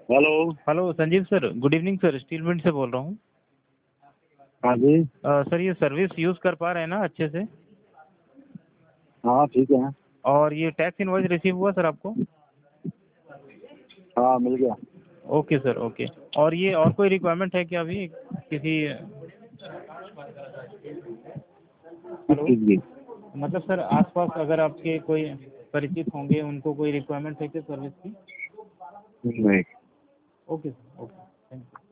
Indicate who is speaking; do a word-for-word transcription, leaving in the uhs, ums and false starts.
Speaker 1: Hello.
Speaker 2: Hello Sanjeev sir, good evening sir, steel mint से बोल रहा हूँ।
Speaker 1: हाँ जी।
Speaker 2: अ, सर ये सर्विस यूज़ कर पा रहे हैं ना अच्छे से?
Speaker 1: हाँ ठीक है।
Speaker 2: और ये टैक्स इनवॉइस रिसीव हुआ सर आपको?
Speaker 1: हाँ मिल गया।
Speaker 2: Okay sir, okay. और ये और कोई रिक्वायरमेंट है क्या अभी किसी?
Speaker 1: किस
Speaker 2: हेलो,
Speaker 1: चीज़ की?
Speaker 2: मतलब सर आसपास अगर आपके कोई परिचित होंगे, उनको कोई रिक्वायरमेंट है क्या सर्विस की?
Speaker 1: नहीं।
Speaker 2: Okay sir, okay, thank you.